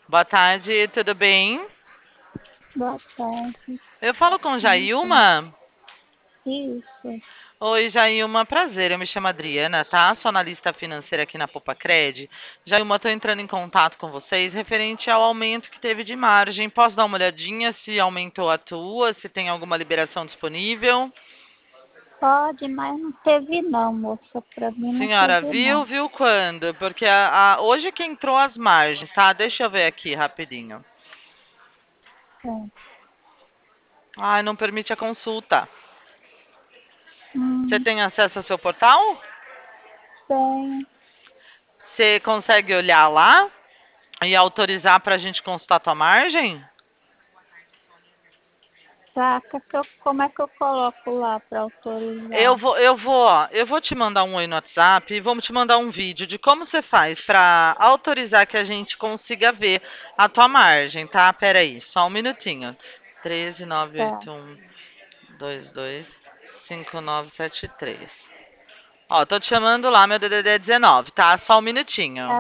Boa tarde, tudo bem? Boa tarde. Eu falo com Então, Jailma. isso. Oi, Jailma, prazer. Eu me chamo Adriana, tá? Sou analista financeira aqui na Popacred. Jailma, estou entrando em contato com vocês referente ao aumento que teve de margem. Posso dar uma olhadinha se aumentou a tua, se tem alguma liberação disponível? Pode, mas não teve não, moça. Pra mim não Senhora, teve viu? não. Viu quando? Porque hoje que entrou as margens, tá? Deixa eu ver aqui rapidinho. É. Ai, não permite a consulta. Você Hum, tem acesso ao seu portal? tem. Você consegue olhar lá e autorizar para a gente consultar a tua margem? Saca que como é que eu coloco lá pra Eu autorizar? vou, eu vou, ó, eu vou te mandar um oi no WhatsApp e vamos te mandar um vídeo de como você faz para autorizar que a gente consiga ver a tua margem, tá? Pera aí, só um minutinho. Tá. 13981225973. Ó, tô te chamando lá, meu DDD é 19, tá? Só um minutinho.